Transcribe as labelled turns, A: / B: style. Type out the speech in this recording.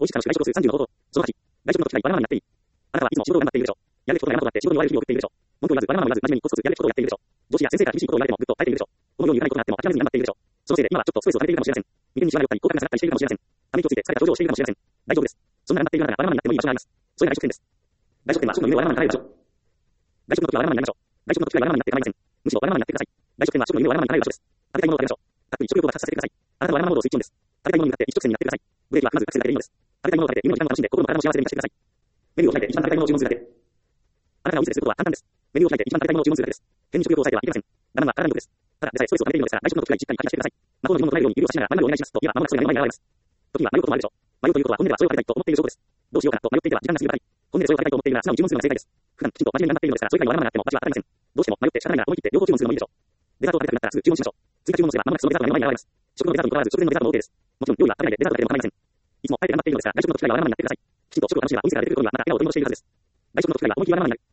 A: 美味しく楽しく外食数30の方法。その8、外食の機会わがままになっていい。あなたはいつも仕事を頑張っているでしょ。やるべきことが山となって仕事に追われる日々を送っているでしょ。文句を言わずわがままを言わず真面目にコツコツやるべきことをやっているでしょ。上司や先生から厳しいことを言われてもぐっと耐えているでしょ。このように言わないことがあっても諦めずに頑張っているでしょ。そのせいで今はちょっとストレスを溜めているかもしれません。眉間にシワが寄ったり口角が下がったりしているかもしれません。ため息をついて疲れた表情をしているかもしれません。大丈夫です。そんな頑張っているあなたがわがままになってもいい場所があります。それが外食店です。外食店は主婦の夢をわがままに叶える場所。外食の時はわがままになりましょう。外食の時はわがままになって構いません。むしろわがままになってください。外食店は主婦の夢をわがままに叶える場所です。食べたいものを食べましょう。たっぷり食欲を爆発させてください。あなたはわがままモードをスイッチオンです。食べたいものに向かって一直線になってください。ブレーキは踏まずアクセルだけでいいのです。食べたいものを食べて夢の時間を楽しんで心も体も幸せにしてください。メニューを開いて一番食べたいものを注文するだけ。あなたがお店ですることは簡単です。メニューを開いて一番食べたいものを注文するだけです。変に食欲を抑えてはいけません。我慢は体に良くです。ただでさえストレスを溜めているのですから、外食の時はしっかり回避してください。魔法の呪文の唱えるように指を差しながら、学びをお願いしますと、今、まもなくそれが目の前に現れます。時には迷うこともあるでしょう。迷うということは、本音ではそれを食べたいと思っている証拠です。どうしようかなと迷っていては時間が過ぎるばかり。本音でそれを食べたいと思っているなら素直に注文するのが正解です。普段きちんと真面目に頑張っているのですから、それ以外にわがままになっても私は当たりません。どうしても迷って仕方ないなら思い切って両方注文するのもいいでしょう。デザートを食べたくなったらすぐ注文しましょう。追加注文すればまもなくそのデザートが目の前に現れます。食のデザートにとらわず、食前のデザートも OK です。もちろん料理は食べないでデザートだけでも構いません。いつも耐えて頑張っているのですが、外食の機会はわがままになってください。きちんと食を楽しめばお店から出てくる頃にはあなたが笑顔を取り戻しているはずです。外食の機会は思い切りわがままになる。